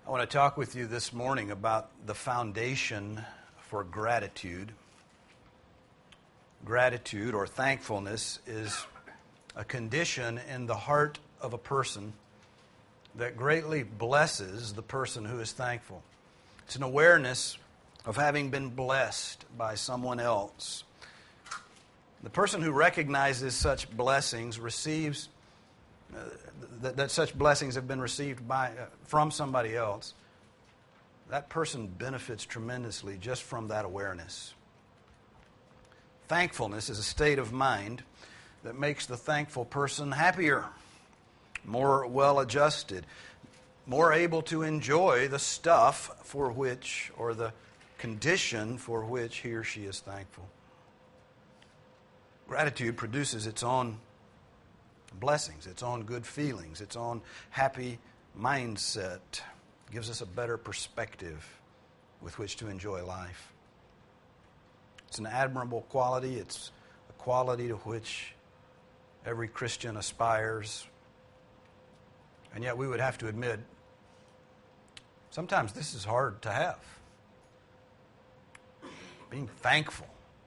I want to talk with you this morning about the foundation for gratitude. Gratitude or thankfulness is a condition in the heart of a person that greatly blesses the person who is thankful. It's an awareness of having been blessed by someone else. The person who recognizes such blessings receives that such blessings have been received from somebody else. That person benefits tremendously just from that awareness. Thankfulness is a state of mind that makes the thankful person happier, more well-adjusted, more able to enjoy the stuff for which, or the condition for which he or she is thankful. Gratitude produces its own blessings, its own good feelings, its own happy mindset. It gives us a better perspective with which to enjoy life. It's an admirable quality. It's a quality to which every Christian aspires. And yet we would have to admit, sometimes this is hard to have. Being thankful.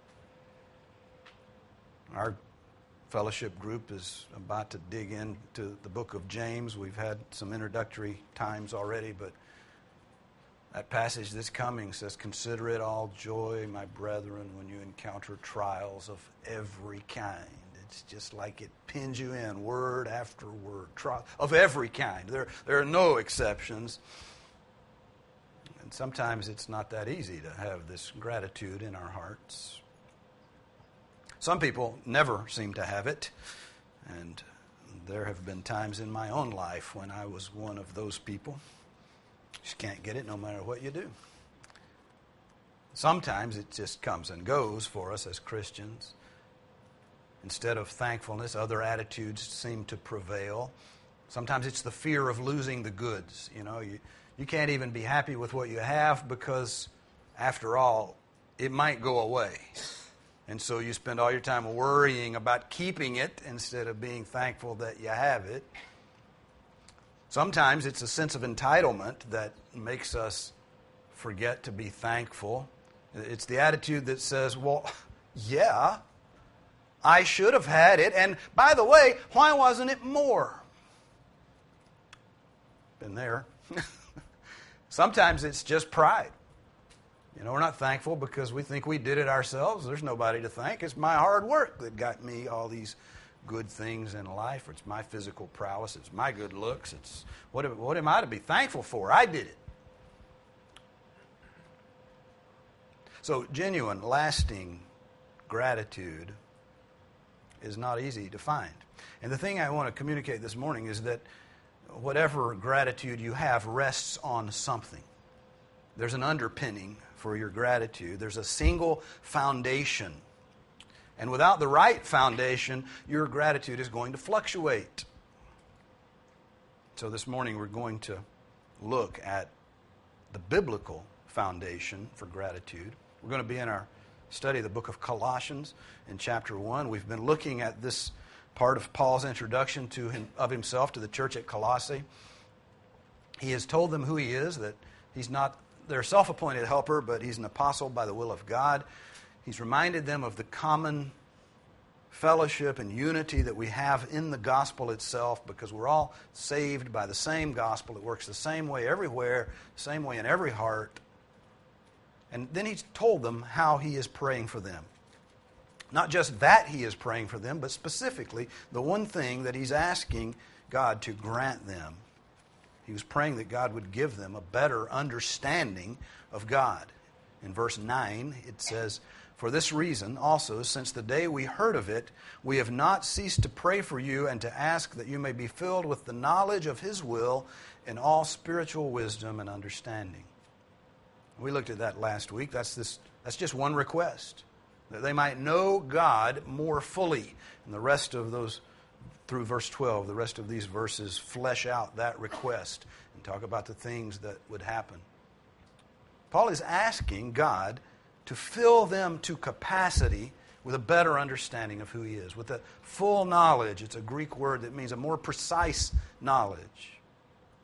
Our fellowship group is about to dig into the book of James. We've had some introductory times already, but that passage that's coming says, "Consider it all joy, my brethren, when you encounter trials of every kind." It's just like it pins you in, word after word. Trial of every kind. There are no exceptions. And sometimes it's not that easy to have this gratitude in our hearts. Some people never seem to have it, and there have been times in my own life when I was one of those people. Just can't get it no matter what you do. Sometimes it just comes and goes for us as Christians. Instead of thankfulness, other attitudes seem to prevail. Sometimes it's the fear of losing the goods. You can't even be happy with what you have because, after all, it might go away. And so you spend all your time worrying about keeping it instead of being thankful that you have it. Sometimes it's a sense of entitlement that makes us forget to be thankful. It's the attitude that says, well, yeah, I should have had it. And by the way, why wasn't it more? Been there. Sometimes it's just pride. We're not thankful because we think we did it ourselves. There's nobody to thank. It's my hard work that got me all these good things in life. It's my physical prowess. It's my good looks. It's what am I to be thankful for? I did it. So genuine, lasting gratitude is not easy to find. And the thing I want to communicate this morning is that whatever gratitude you have rests on something. There's an underpinning for your gratitude. There's a single foundation. And without the right foundation, your gratitude is going to fluctuate. So this morning we're going to look at the biblical foundation for gratitude. We're going to be in our study of the book of Colossians in chapter 1. We've been looking at this part of Paul's introduction of himself to the church at Colossae. He has told them who he is, that he's not their self-appointed helper, but he's an apostle by the will of God. He's reminded them of the common fellowship and unity that we have in the gospel itself, because we're all saved by the same gospel. It works the same way everywhere, same way in every heart. And then he's told them how he is praying for them. Not just that he is praying for them, but specifically the one thing that he's asking God to grant them. He was praying that God would give them a better understanding of God. In verse 9, it says, "For this reason also, since the day we heard of it, we have not ceased to pray for you and to ask that you may be filled with the knowledge of His will in all spiritual wisdom and understanding." We looked at that last week. That's just one request, that they might know God more fully. And the rest of those, through verse 12, the rest of these verses flesh out that request and talk about the things that would happen. Paul is asking God to fill them to capacity with a better understanding of who He is, with a full knowledge. It's a Greek word that means a more precise knowledge.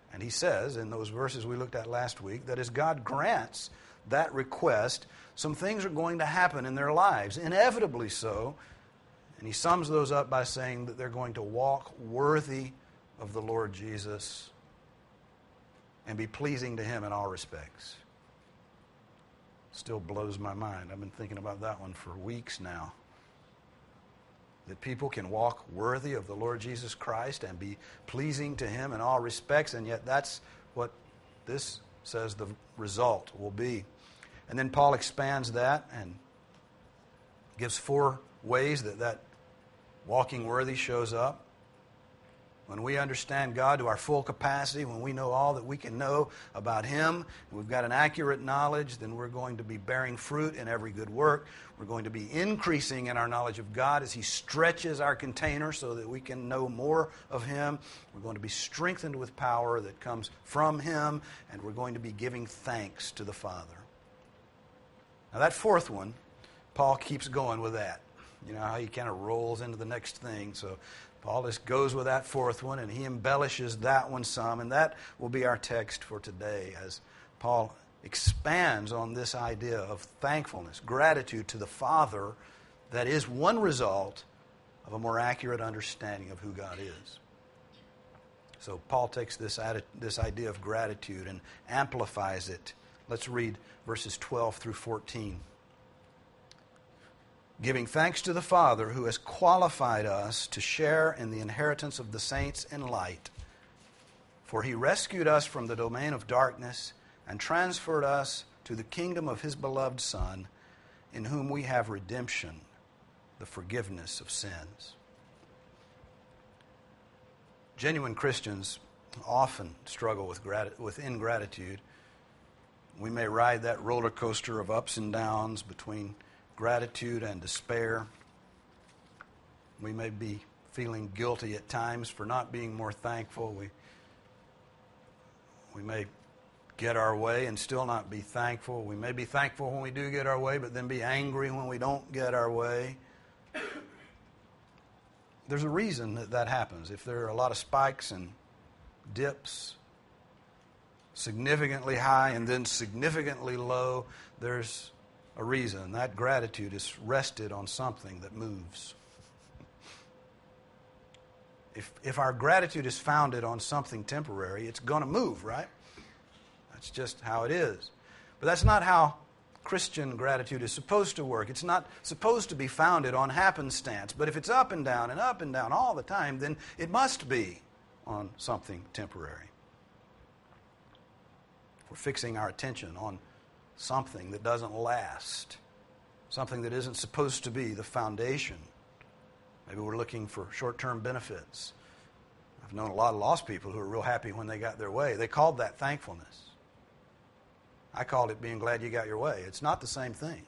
And he says in those verses we looked at last week that as God grants that request, some things are going to happen in their lives, inevitably so. And he sums those up by saying that they're going to walk worthy of the Lord Jesus and be pleasing to Him in all respects. Still blows my mind. I've been thinking about that one for weeks now. That people can walk worthy of the Lord Jesus Christ and be pleasing to Him in all respects, and yet that's what this says the result will be. And then Paul expands that and gives 4 ways that walking worthy shows up. When we understand God to our full capacity, when we know all that we can know about Him, and we've got an accurate knowledge, then we're going to be bearing fruit in every good work. We're going to be increasing in our knowledge of God as He stretches our container so that we can know more of Him. We're going to be strengthened with power that comes from Him, and we're going to be giving thanks to the Father. Now that 4th one, Paul keeps going with that. You know how he kind of rolls into the next thing. So Paul just goes with that 4th one, and he embellishes that one some, and that will be our text for today as Paul expands on this idea of thankfulness, gratitude to the Father that is one result of a more accurate understanding of who God is. So Paul takes this idea of gratitude and amplifies it. Let's read verses 12 through 14. Giving thanks to the Father who has qualified us to share in the inheritance of the saints in light. For He rescued us from the domain of darkness and transferred us to the kingdom of His beloved Son, in whom we have redemption, the forgiveness of sins. Genuine Christians often struggle with ingratitude. We may ride that roller coaster of ups and downs between gratitude and despair. We may be feeling guilty at times for not being more thankful. We may get our way and still not be thankful. We may be thankful when we do get our way, but then be angry when we don't get our way. There's a reason that happens. If there are a lot of spikes and dips, significantly high and then significantly low, there's a reason. That gratitude is rested on something that moves. If our gratitude is founded on something temporary, it's going to move, right? That's just how it is. But that's not how Christian gratitude is supposed to work. It's not supposed to be founded on happenstance. But if it's up and down all the time, then it must be on something temporary. If we're fixing our attention on something that doesn't last, something that isn't supposed to be the foundation. Maybe we're looking for short-term benefits. I've known a lot of lost people who are real happy when they got their way. They called that thankfulness. I called it being glad you got your way. It's not the same thing.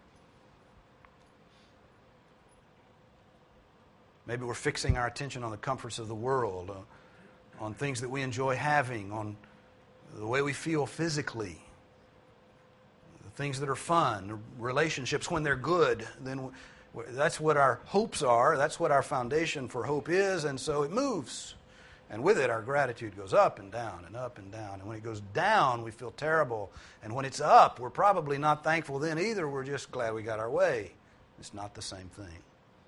Maybe we're fixing our attention on the comforts of the world, on things that we enjoy having, on the way we feel physically, things that are fun, relationships when they're good, then that's what our hopes are. That's what our foundation for hope is, and so it moves. And with it, our gratitude goes up and down and up and down. And when it goes down, we feel terrible. And when it's up, we're probably not thankful then either. We're just glad we got our way. It's not the same thing.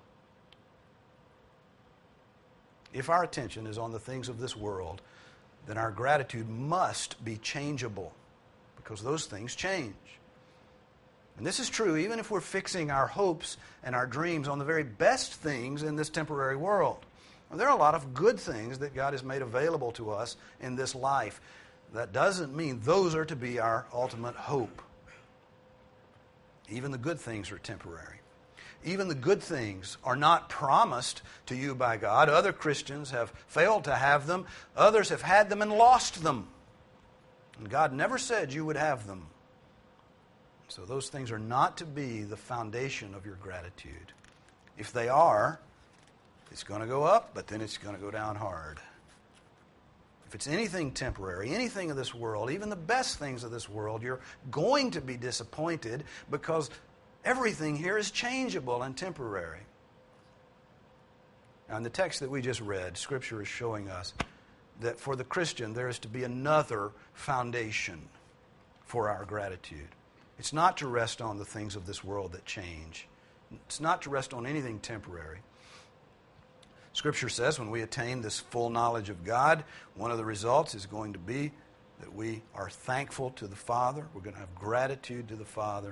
If our attention is on the things of this world, then our gratitude must be changeable, because those things change. And this is true even if we're fixing our hopes and our dreams on the very best things in this temporary world. Now, there are a lot of good things that God has made available to us in this life. That doesn't mean those are to be our ultimate hope. Even the good things are temporary. Even the good things are not promised to you by God. Other Christians have failed to have them. Others have had them and lost them. And God never said you would have them. So those things are not to be the foundation of your gratitude. If they are, it's going to go up, but then it's going to go down hard. If it's anything temporary, anything of this world, even the best things of this world, you're going to be disappointed because everything here is changeable and temporary. Now, in the text that we just read, Scripture is showing us that for the Christian there is to be another foundation for our gratitude. It's not to rest on the things of this world that change. It's not to rest on anything temporary. Scripture says when we attain this full knowledge of God, one of the results is going to be that we are thankful to the Father. We're going to have gratitude to the Father.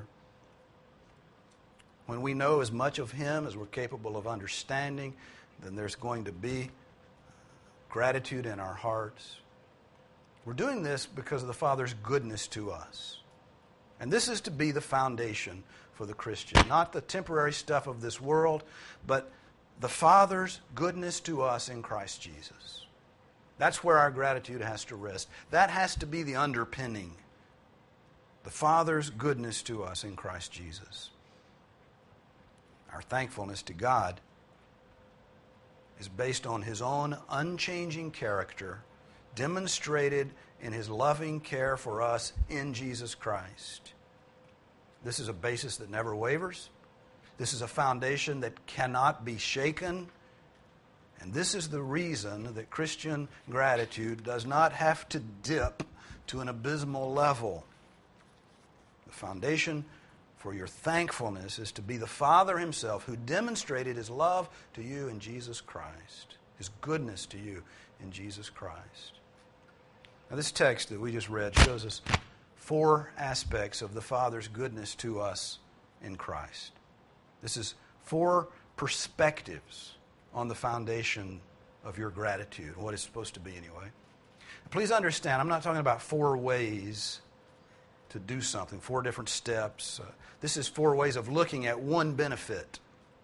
When we know as much of Him as we're capable of understanding, then there's going to be gratitude in our hearts. We're doing this because of the Father's goodness to us. And this is to be the foundation for the Christian. Not the temporary stuff of this world, but the Father's goodness to us in Christ Jesus. That's where our gratitude has to rest. That has to be the underpinning. The Father's goodness to us in Christ Jesus. Our thankfulness to God is based on His own unchanging character, demonstrated in His loving care for us in Jesus Christ. This is a basis that never wavers. This is a foundation that cannot be shaken. And this is the reason that Christian gratitude does not have to dip to an abysmal level. The foundation for your thankfulness is to be the Father Himself who demonstrated His love to you in Jesus Christ, His goodness to you in Jesus Christ. Now, this text that we just read shows us 4 aspects of the Father's goodness to us in Christ. This is 4 perspectives on the foundation of your gratitude, what it's supposed to be anyway. Please understand, I'm not talking about 4 ways to do something, 4 different steps. This is 4 ways of looking at one benefit.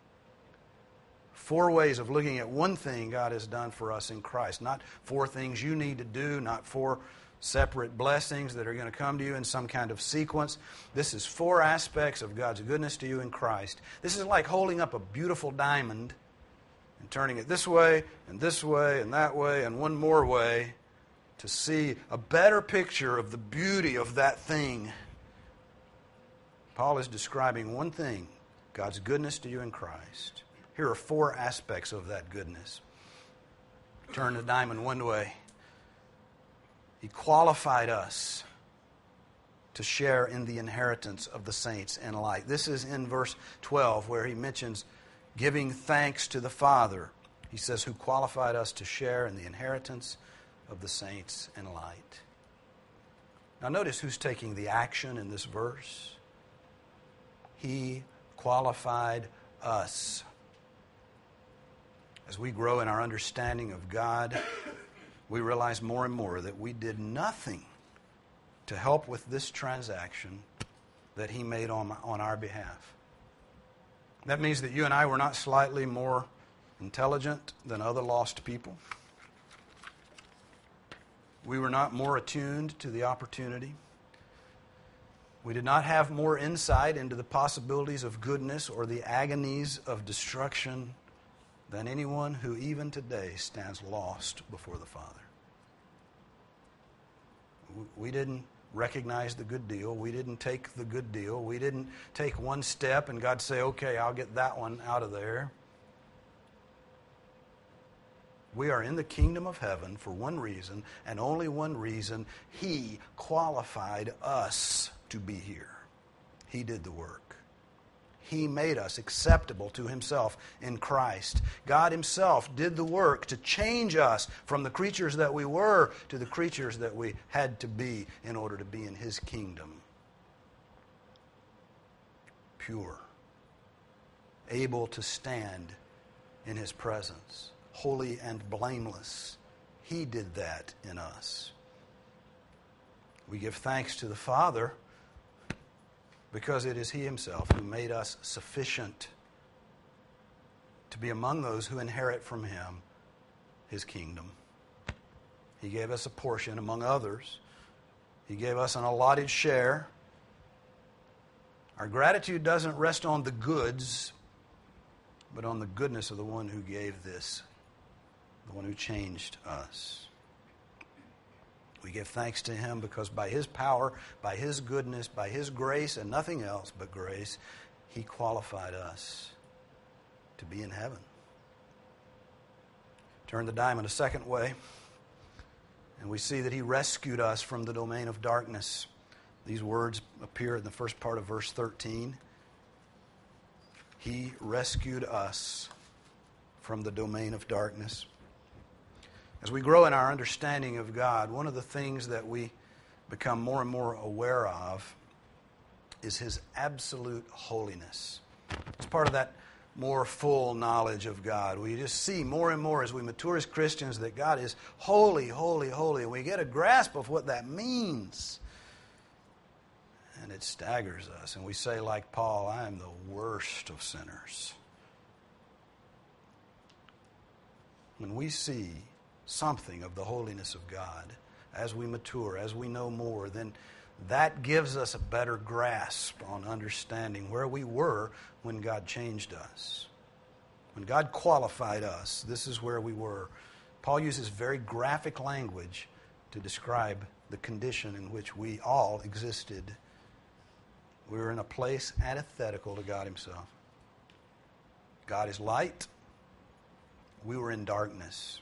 4 ways of looking at one thing God has done for us in Christ. Not 4 things you need to do, not 4 separate blessings that are going to come to you in some kind of sequence. This is 4 aspects of God's goodness to you in Christ. This is like holding up a beautiful diamond and turning it this way and that way and one more way to see a better picture of the beauty of that thing. Paul is describing one thing, God's goodness to you in Christ. Here are 4 aspects of that goodness. Turn the diamond one way. He qualified us to share in the inheritance of the saints in light. This is in verse 12 where he mentions giving thanks to the Father. He says, who qualified us to share in the inheritance of the saints in light. Now notice who's taking the action in this verse. He qualified us. As we grow in our understanding of God, we realize more and more that we did nothing to help with this transaction that He made on our behalf. That means that you and I were not slightly more intelligent than other lost people. We were not more attuned to the opportunity. We did not have more insight into the possibilities of goodness or the agonies of destruction than anyone who even today stands lost before the Father. We didn't recognize the good deal. We didn't take the good deal. We didn't take one step and God say, okay, I'll get that one out of there. We are in the kingdom of heaven for one reason, and only one reason. He qualified us to be here. He did the work. He made us acceptable to Himself in Christ. God Himself did the work to change us from the creatures that we were to the creatures that we had to be in order to be in His kingdom. Pure. Able to stand in His presence. Holy and blameless. He did that in us. We give thanks to the Father because it is He Himself who made us sufficient to be among those who inherit from Him His kingdom. He gave us a portion among others. He gave us an allotted share. Our gratitude doesn't rest on the goods, but on the goodness of the one who gave this, the one who changed us. We give thanks to Him because by His power, by His goodness, by His grace, and nothing else but grace, He qualified us to be in heaven. Turn the diamond a second way. And we see that He rescued us from the domain of darkness. These words appear in the first part of verse 13. He rescued us from the domain of darkness. As we grow in our understanding of God, one of the things that we become more and more aware of is His absolute holiness. It's part of that more full knowledge of God. We just see more and more as we mature as Christians that God is holy, holy, holy. And we get a grasp of what that means. And it staggers us. And we say, like Paul, I am the worst of sinners. When we see something of the holiness of God, as we mature, as we know more, then that gives us a better grasp on understanding where we were when God changed us. When God qualified us, this is where we were. Paul uses very graphic language to describe the condition in which we all existed. We were in a place antithetical to God Himself. God is light. We were in darkness.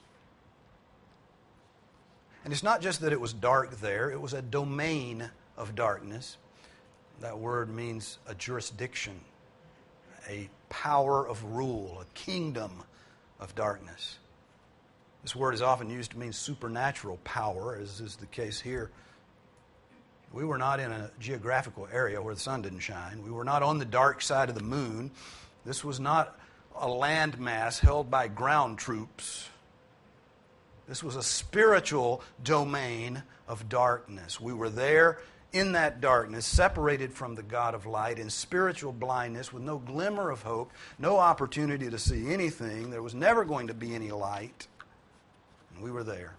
And it's not just that it was dark there, it was a domain of darkness. That word means a jurisdiction, a power of rule, a kingdom of darkness. This word is often used to mean supernatural power, as is the case here. We were not in a geographical area where the sun didn't shine. We were not on the dark side of the moon. This was not a landmass held by ground troops. This was a spiritual domain of darkness. We were there in that darkness, separated from the God of light, in spiritual blindness, with no glimmer of hope, no opportunity to see anything. There was never going to be any light. And we were there.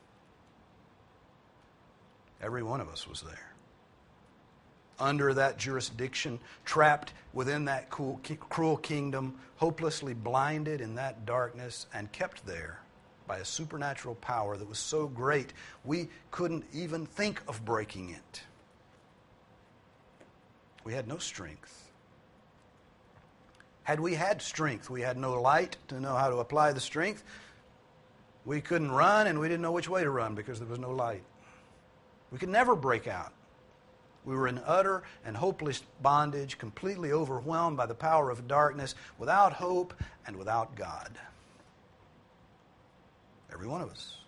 Every one of us was there. Under that jurisdiction, trapped within that cruel kingdom, hopelessly blinded in that darkness, and kept there by a supernatural power that was so great we couldn't even think of breaking it. We had no strength. Had we had strength, we had no light to know how to apply the strength. We couldn't run, and we didn't know which way to run because there was no light. We could never break out. We were in utter and hopeless bondage, completely overwhelmed by the power of darkness, without hope and without God. Every one of us.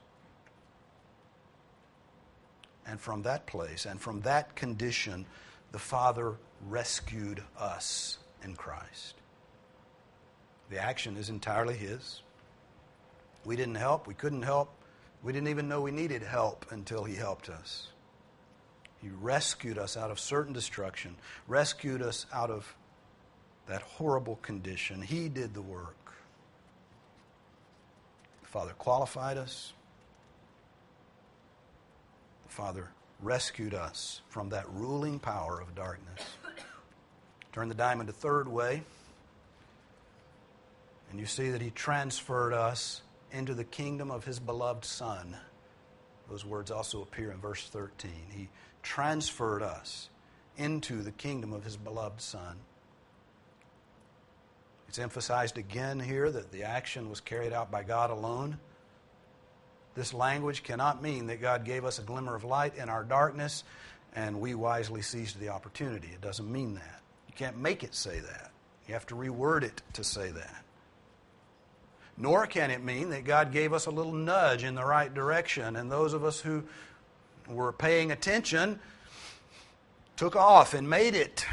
And from that place and from that condition, the Father rescued us in Christ. The action is entirely His. We didn't help. We couldn't help. We didn't even know we needed help until He helped us. He rescued us out of certain destruction, rescued us out of that horrible condition. He did the work. The Father qualified us. The Father rescued us from that ruling power of darkness. Turn the diamond a third way, and you see that He transferred us into the kingdom of His beloved Son. Those words also appear in verse 13. He transferred us into the kingdom of His beloved Son. It's emphasized again here that the action was carried out by God alone. This language cannot mean that God gave us a glimmer of light in our darkness and we wisely seized the opportunity. It doesn't mean that. You can't make it say that. You have to reword it to say that. Nor can it mean that God gave us a little nudge in the right direction, and those of us who were paying attention took off and made it.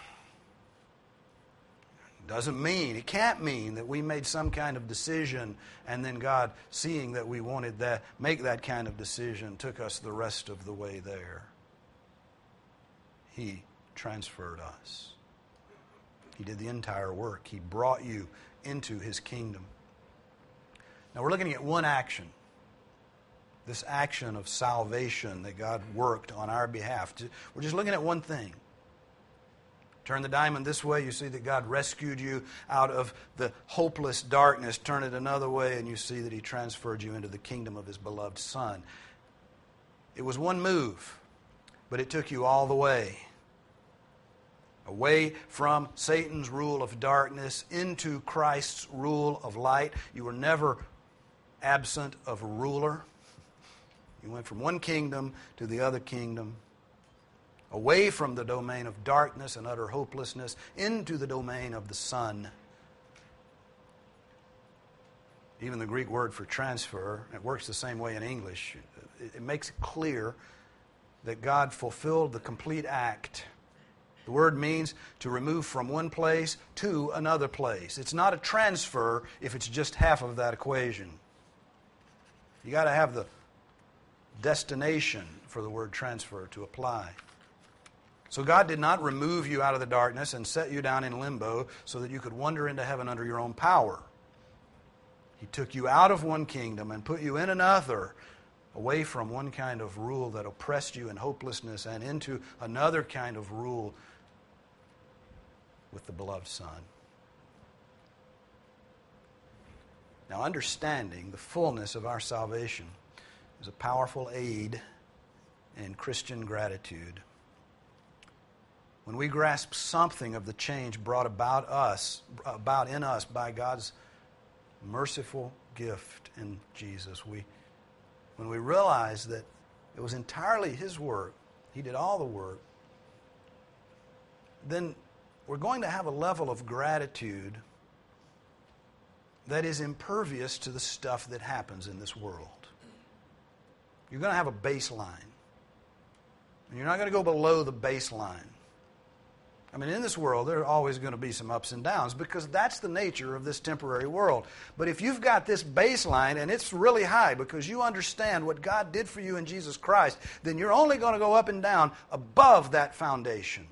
It can't mean that we made some kind of decision and then God, seeing that we wanted that, make that kind of decision, took us the rest of the way there. He transferred us. He did the entire work. He brought you into His kingdom. Now we're looking at one action. This action of salvation that God worked on our behalf. We're just looking at one thing. Turn the diamond this way, you see that God rescued you out of the hopeless darkness. Turn it another way, and you see that He transferred you into the kingdom of His beloved Son. It was one move, but it took you all the way. Away from Satan's rule of darkness into Christ's rule of light. You were never absent of a ruler. You went from one kingdom to the other kingdom, away from the domain of darkness and utter hopelessness into the domain of the Son. Even the Greek word for transfer, it works the same way in English. It makes it clear that God fulfilled the complete act. The word means to remove from one place to another place. It's not a transfer if it's just half of that equation. You got to have the destination for the word transfer to apply. So God did not remove you out of the darkness and set you down in limbo so that you could wander into heaven under your own power. He took you out of one kingdom and put you in another, away from one kind of rule that oppressed you in hopelessness and into another kind of rule with the beloved Son. Now, understanding the fullness of our salvation is a powerful aid in Christian gratitude. When we grasp something of the change brought about in us by God's merciful gift in Jesus, when we realize that it was entirely His work, He did all the work, then we're going to have a level of gratitude that is impervious to the stuff that happens in this world. You're going to have a baseline. And you're not going to go below the baseline. I mean, in this world, there are always going to be some ups and downs because that's the nature of this temporary world. But if you've got this baseline and it's really high because you understand what God did for you in Jesus Christ, then you're only going to go up and down above that foundation.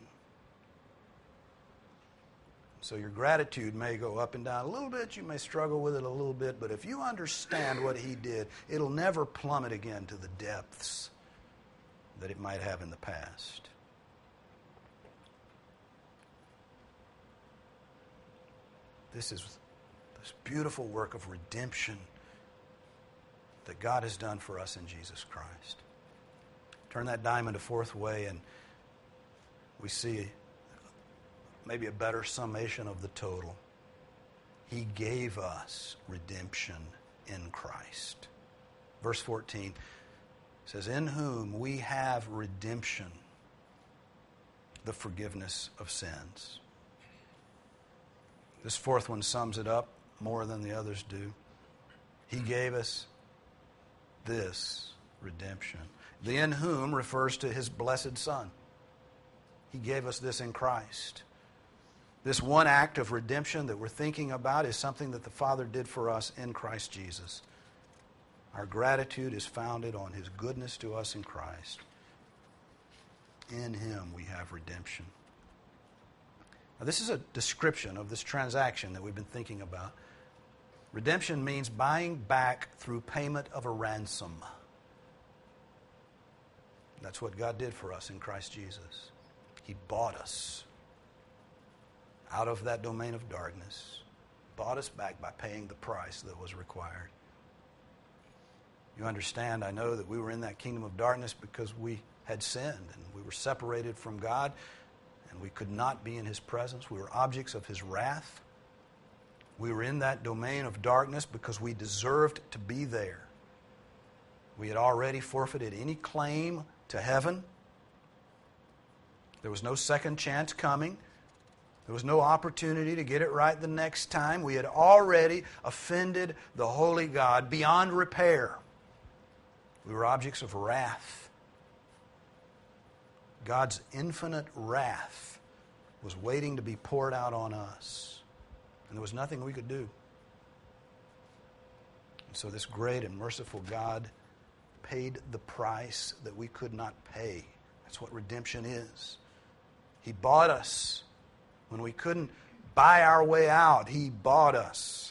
So your gratitude may go up and down a little bit. You may struggle with it a little bit. But if you understand what He did, it'll never plummet again to the depths that it might have in the past. This is this beautiful work of redemption that God has done for us in Jesus Christ. Turn that diamond a fourth way and we see maybe a better summation of the total. He gave us redemption in Christ. Verse 14 says, in whom we have redemption, the forgiveness of sins. This fourth one sums it up more than the others do. He gave us this redemption. The in whom refers to His blessed Son. He gave us this in Christ. This one act of redemption that we're thinking about is something that the Father did for us in Christ Jesus. Our gratitude is founded on His goodness to us in Christ. In Him we have redemption. Now, this is a description of this transaction that we've been thinking about. Redemption means buying back through payment of a ransom. That's what God did for us in Christ Jesus. He bought us out of that domain of darkness, bought us back by paying the price that was required. You understand, I know that we were in that kingdom of darkness because we had sinned and we were separated from God and we could not be in His presence. We were objects of His wrath. We were in that domain of darkness because we deserved to be there. We had already forfeited any claim to heaven. There was no second chance coming. There was no opportunity to get it right the next time. We had already offended the holy God beyond repair. We were objects of wrath. God's infinite wrath was waiting to be poured out on us. And there was nothing we could do. And so this great and merciful God paid the price that we could not pay. That's what redemption is. He bought us. When we couldn't buy our way out, He bought us.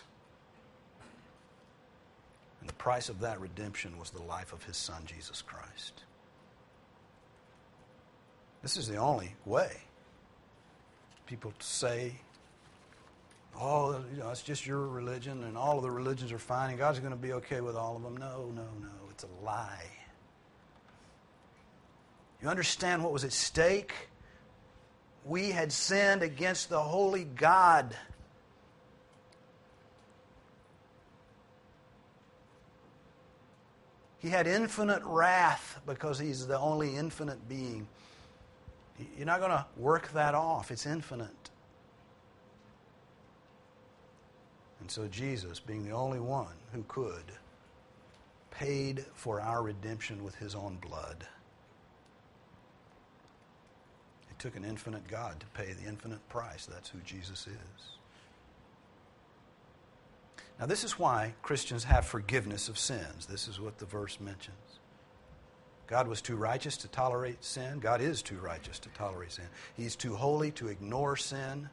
And the price of that redemption was the life of His Son, Jesus Christ. This is the only way. People say, oh, it's just your religion and all of the religions are fine and God's going to be okay with all of them. No. It's a lie. You understand what was at stake? We had sinned against the holy God. He had infinite wrath because He's the only infinite being. You're not going to work that off. It's infinite. And so Jesus, being the only one who could, paid for our redemption with His own blood. It took an infinite God to pay the infinite price. That's who Jesus is. Now, this is why Christians have forgiveness of sins. This is what the verse mentions. God was too righteous to tolerate sin. God is too righteous to tolerate sin. He's too holy to ignore sin.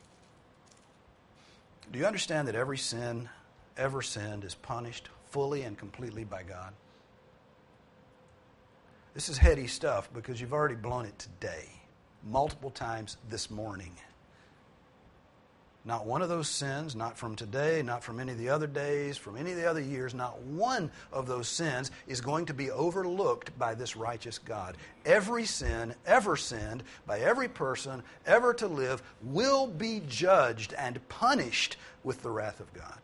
Do you understand that every sin ever sinned is punished fully and completely by God? This is heady stuff because you've already blown it today, multiple times this morning. Not one of those sins, not from today, not from any of the other days, from any of the other years, not one of those sins is going to be overlooked by this righteous God. Every sin ever sinned by every person ever to live will be judged and punished with the wrath of God.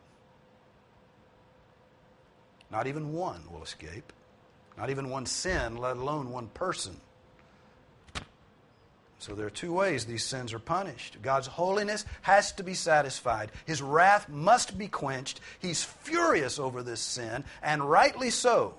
Not even one will escape. Not even one sin, let alone one person. So there are two ways these sins are punished. God's holiness has to be satisfied. His wrath must be quenched. He's furious over this sin, and rightly so.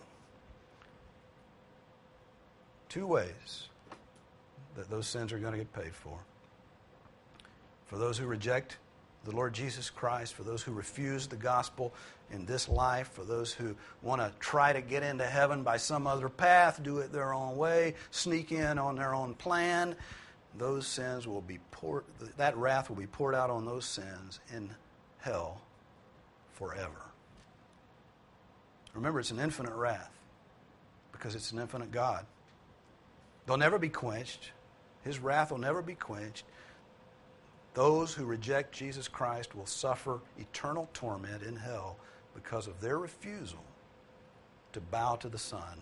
Two ways that those sins are going to get paid for. For those who reject the Lord Jesus Christ, for those who refuse the gospel in this life, for those who want to try to get into heaven by some other path, do it their own way, sneak in on their own plan, those sins will be that wrath will be poured out on those sins in hell forever. Remember, it's an infinite wrath because it's an infinite God. They'll never be quenched. His wrath will never be quenched. Those who reject Jesus Christ will suffer eternal torment in hell because of their refusal to bow to the Son.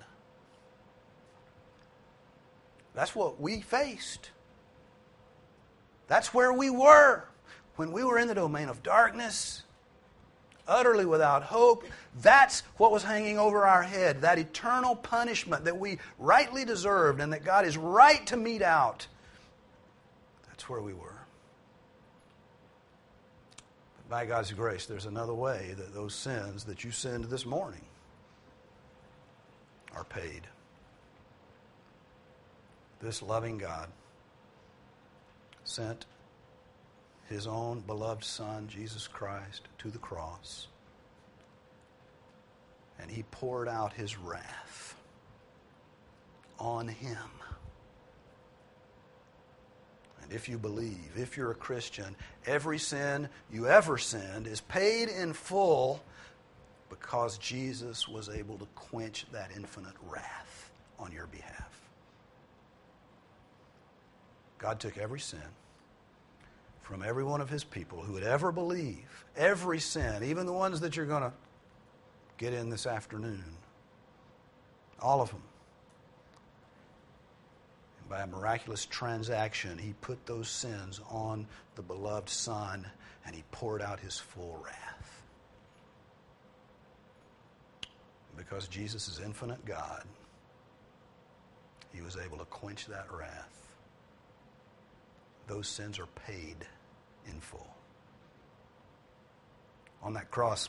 That's what we faced. That's where we were when we were in the domain of darkness, utterly without hope. That's what was hanging over our head, that eternal punishment that we rightly deserved and that God is right to mete out. That's where we were. But by God's grace, there's another way that those sins that you sinned this morning are paid. This loving God sent His own beloved Son, Jesus Christ, to the cross. And He poured out His wrath on Him. And if you believe, if you're a Christian, every sin you ever sinned is paid in full because Jesus was able to quench that infinite wrath on your behalf. God took every sin from every one of His people who would ever believe, every sin, even the ones that you're going to get in this afternoon, all of them. And by a miraculous transaction, He put those sins on the beloved Son, and He poured out His full wrath. Because Jesus is infinite God, He was able to quench that wrath. Those sins are paid in full. On that cross,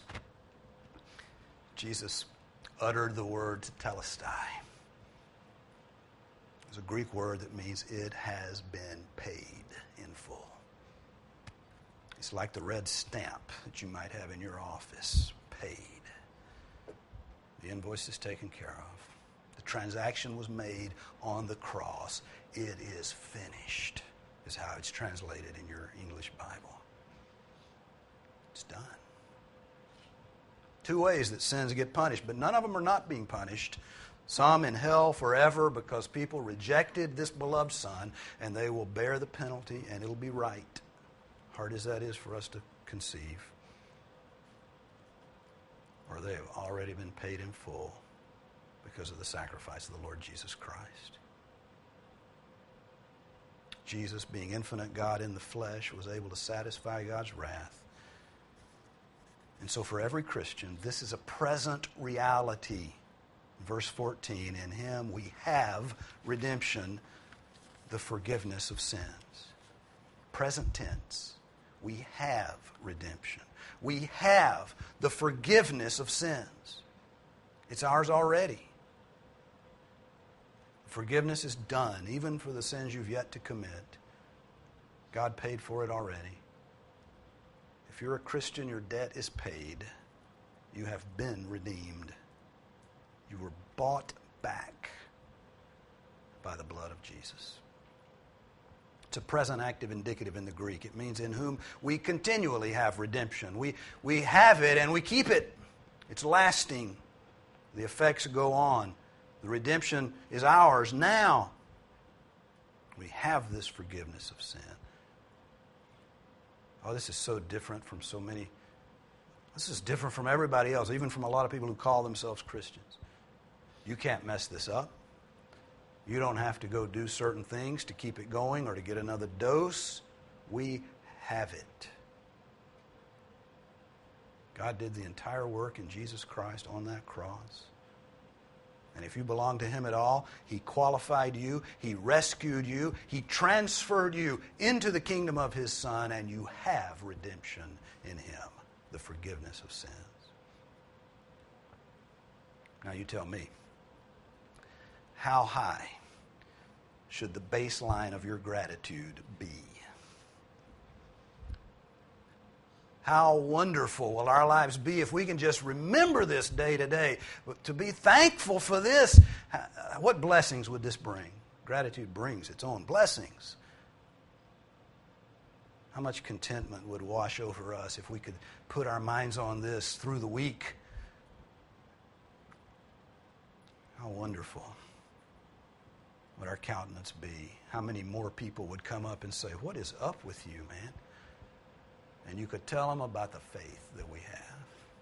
Jesus uttered the word tetelestai. It's a Greek word that means it has been paid in full. It's like the red stamp that you might have in your office, paid. The invoice is taken care of. The transaction was made on the cross. It is finished, is how it's translated in your English Bible. It's done. Two ways that sins get punished, but none of them are not being punished. Some in hell forever because people rejected this beloved Son, and they will bear the penalty, and it'll be right, hard as that is for us to conceive. Or they have already been paid in full because of the sacrifice of the Lord Jesus Christ. Jesus, being infinite God in the flesh, was able to satisfy God's wrath. And so for every Christian, this is a present reality. Verse 14, in Him we have redemption, the forgiveness of sins. Present tense. We have redemption. We have the forgiveness of sins. It's ours already. Forgiveness is done, even for the sins you've yet to commit. God paid for it already. If you're a Christian, your debt is paid. You have been redeemed. You were bought back by the blood of Jesus. It's a present active indicative in the Greek. It means in whom we continually have redemption. We have it and we keep it. It's lasting. The effects go on. The redemption is ours now. We have this forgiveness of sin. Oh, this is so different from so many. This is different from everybody else, even from a lot of people who call themselves Christians. You can't mess this up. You don't have to go do certain things to keep it going or to get another dose. We have it. God did the entire work in Jesus Christ on that cross. And if you belong to Him at all, He qualified you, He rescued you, He transferred you into the kingdom of His Son, and you have redemption in Him, the forgiveness of sins. Now you tell me, how high should the baseline of your gratitude be? How wonderful will our lives be if we can just remember this day to day, to be thankful for this. What blessings would this bring? Gratitude brings its own blessings. How much contentment would wash over us if we could put our minds on this through the week? How wonderful would our countenance be? How many more people would come up and say, "What is up with you, man?" And you could tell them about the faith that we have.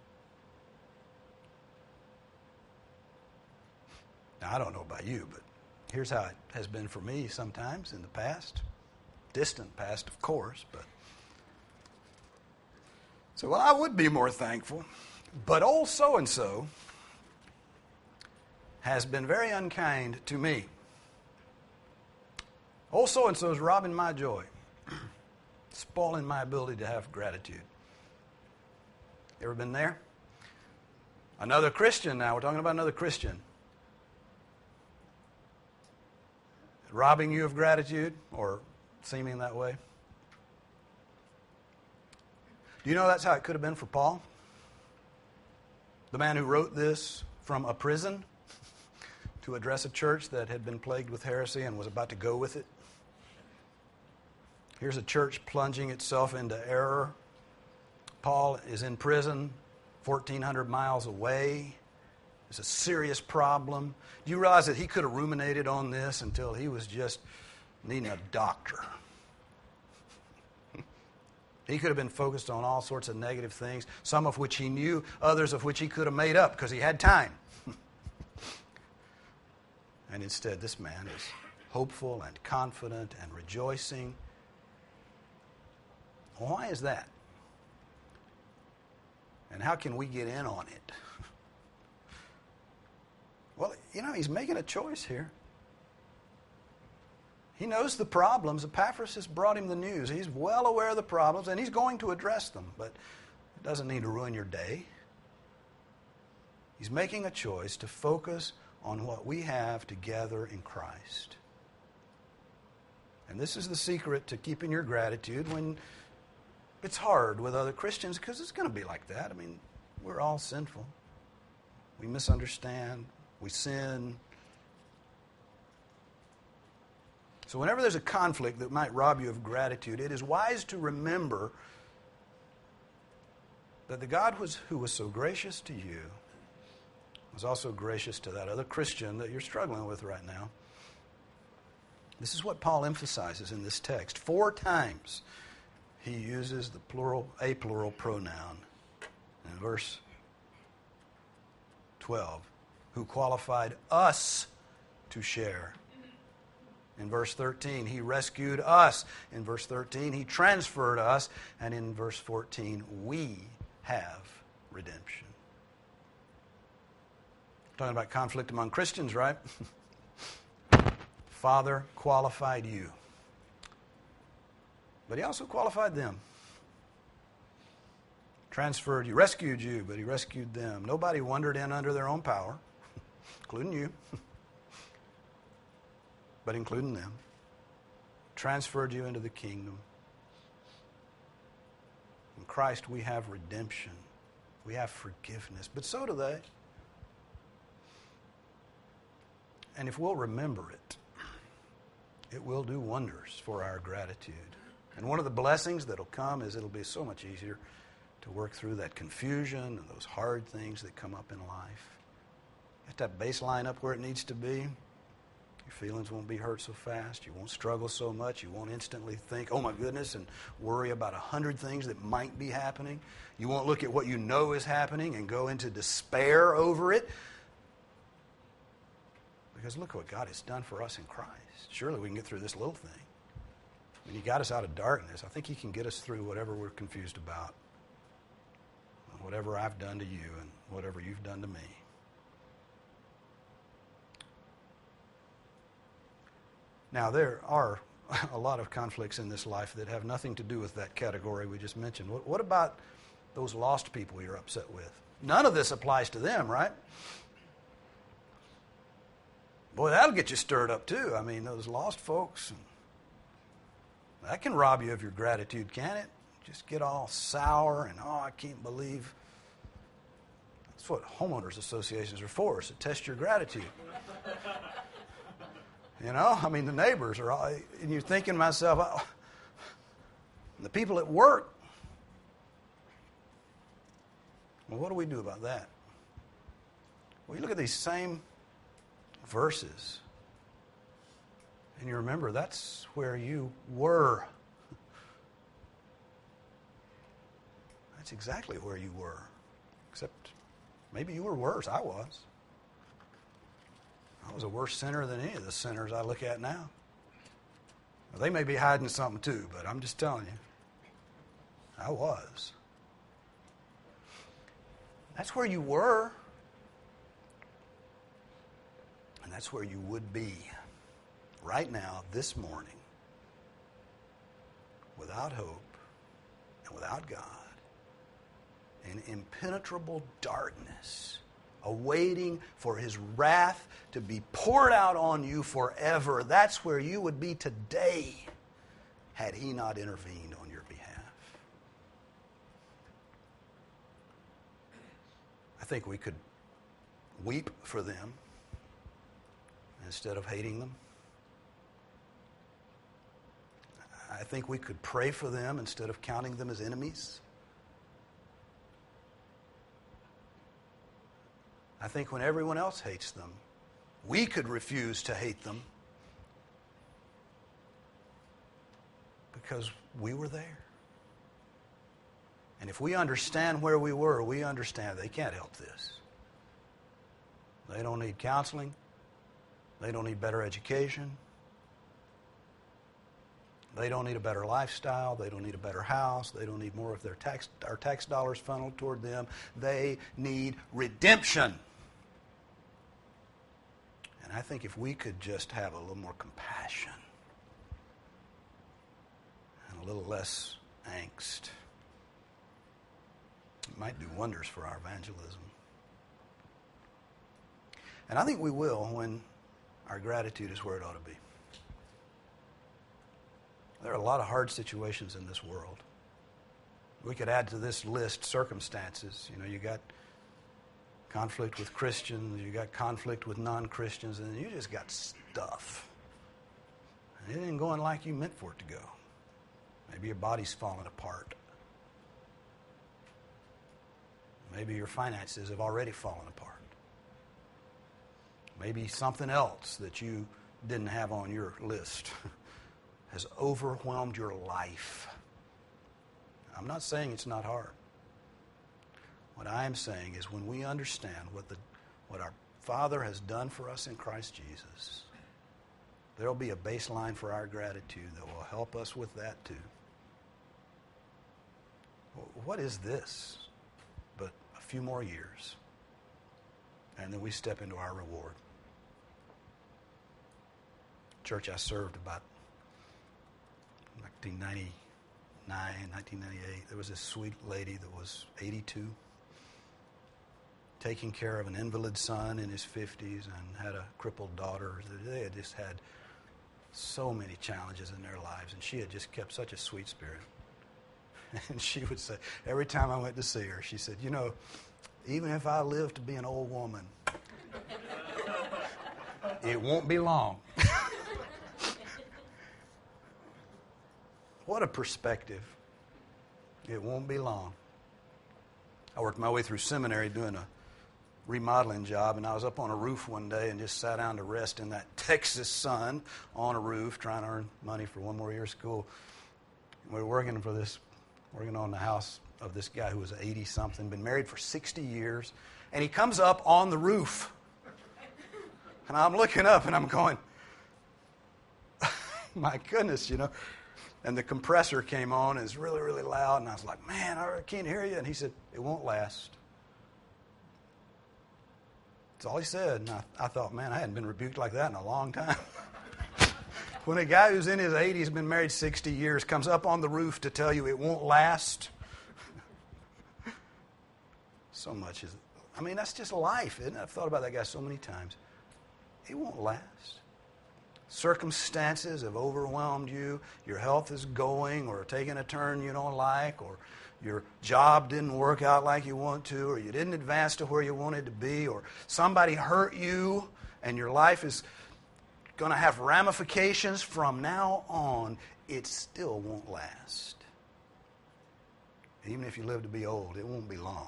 Now, I don't know about you, but here's how it has been for me sometimes in the past. Distant past, of course, but. So, well, I would be more thankful, but old so-and-so has been very unkind to me. Old so-and-so is robbing my joy. Spoiling my ability to have gratitude. You ever been there? Another Christian now. We're talking about another Christian. Robbing you of gratitude or seeming that way. Do you know that's how it could have been for Paul? The man who wrote this from a prison to address a church that had been plagued with heresy and was about to go with it. Here's a church plunging itself into error. Paul is in prison 1,400 miles away. It's a serious problem. Do you realize that he could have ruminated on this until he was just needing a doctor? He could have been focused on all sorts of negative things, some of which he knew, others of which he could have made up because he had time. And instead, this man is hopeful and confident and rejoicing. Why is that? And how can we get in on it? Well, he's making a choice here. He knows the problems. Epaphras has brought him the news. He's well aware of the problems, and he's going to address them, but it doesn't need to ruin your day. He's making a choice to focus on what we have together in Christ. And this is the secret to keeping your gratitude when it's hard with other Christians, because it's going to be like that. I mean, we're all sinful. We misunderstand. We sin. So whenever there's a conflict that might rob you of gratitude, it is wise to remember that the God who was so gracious to you was also gracious to that other Christian that you're struggling with right now. This is what Paul emphasizes in this text. 4 times he uses the a plural pronoun. In verse 12, who qualified us to share. In verse 13, he rescued us. In verse 13, he transferred us. And in verse 14, we have redemption. Talking about conflict among Christians, right? Father qualified you. But he also qualified them. Transferred you, rescued you, but he rescued them. Nobody wandered in under their own power, including you, but including them. Transferred you into the kingdom. In Christ we have redemption. We have forgiveness, but so do they. And if we'll remember it, it will do wonders for our gratitude. And one of the blessings that'll come is it'll be so much easier to work through that confusion and those hard things that come up in life. Get that baseline up where it needs to be. Your feelings won't be hurt so fast. You won't struggle so much. You won't instantly think, oh my goodness, and worry about 100 things that might be happening. You won't look at what you know is happening and go into despair over it. Because look what God has done for us in Christ. Surely we can get through this little thing. When He got us out of darkness, I think He can get us through whatever we're confused about. Whatever I've done to you and whatever you've done to me. Now, there are a lot of conflicts in this life that have nothing to do with that category we just mentioned. What about those lost people you're upset with? None of this applies to them, right? Boy, that'll get you stirred up too. I mean, those lost folks, that can rob you of your gratitude, can't it? Just get all sour and, oh, I can't believe. That's what homeowners associations are for, is to test your gratitude. You know, I mean, the neighbors are all, and you're thinking to myself, oh, the people at work, well, what do we do about that? Well, you look at these same verses, and you remember that's where you were. That's exactly where you were. Except maybe you were worse. I was. I was a worse sinner than any of the sinners I look at now. Well, they may be hiding something too, but I'm just telling you, I was. That's where you were. And that's where you would be right now, this morning, without hope and without God, in impenetrable darkness, awaiting for His wrath to be poured out on you forever. That's where you would be today had He not intervened on your behalf. I think we could weep for them instead of hating them. I think we could pray for them instead of counting them as enemies. I think when everyone else hates them, we could refuse to hate them because we were there. And if we understand where we were, we understand they can't help this. They don't need counseling. They don't need better education. They don't need a better lifestyle. They don't need a better house. They don't need more of our tax dollars funneled toward them. They need redemption. And I think if we could just have a little more compassion and a little less angst, it might do wonders for our evangelism. And I think we will when our gratitude is where it ought to be. There are a lot of hard situations in this world. We could add to this list circumstances. You know, you got conflict with Christians, you got conflict with non-Christians, and you just got stuff. And it ain't going like you meant for it to go. Maybe your body's falling apart. Maybe your finances have already fallen apart. Maybe something else that you didn't have on your list has overwhelmed your life. I'm not saying it's not hard. What I am saying is when we understand what our Father has done for us in Christ Jesus, there will be a baseline for our gratitude that will help us with that too. What is this but a few more years And then we step into our reward. Church I served about 1999, 1998. There was this sweet lady that was 82, taking care of an invalid son in his 50s and had a crippled daughter. They had just had so many challenges in their lives, and she had just kept such a sweet spirit. And she would say, every time I went to see her, she said, even if I live to be an old woman, it won't be long. What a perspective. It won't be long. I worked my way through seminary doing a remodeling job, and I was up on a roof one day and just sat down to rest in that Texas sun on a roof trying to earn money for one more year of school. And we were working on the house of this guy who was 80-something, been married for 60 years, and he comes up on the roof. And I'm looking up and I'm going, my goodness, And the compressor came on and it's really, really loud. And I was like, man, I can't hear you. And he said, it won't last. That's all he said. And I thought, man, I hadn't been rebuked like that in a long time. When a guy who's in his 80s, been married 60 years, comes up on the roof to tell you it won't last. So much is, that's just life, isn't it? I've thought about that guy so many times. It won't last. Circumstances have overwhelmed you. Your health is going or taking a turn you don't like, or your job didn't work out like you want to, or you didn't advance to where you wanted to be, or somebody hurt you and your life is going to have ramifications from now on. It still won't last. Even if you live to be old, it won't be long.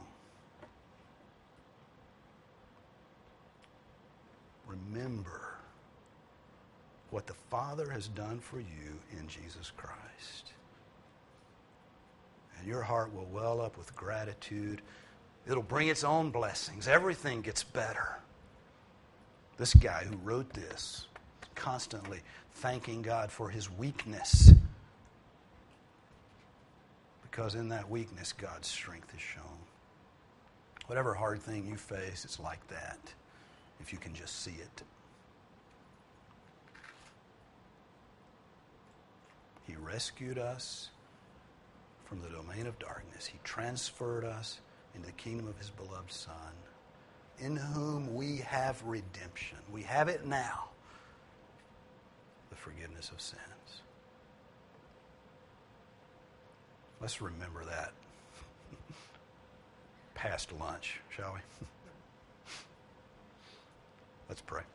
Remember what the Father has done for you in Jesus Christ. And your heart will well up with gratitude. It'll bring its own blessings. Everything gets better. This guy who wrote this, constantly thanking God for his weakness, because in that weakness, God's strength is shown. Whatever hard thing you face, it's like that, if you can just see it. He rescued us from the domain of darkness. He transferred us into the kingdom of his beloved Son, in whom we have redemption. We have it now, the forgiveness of sins. Let's remember that past lunch, shall we? Let's pray.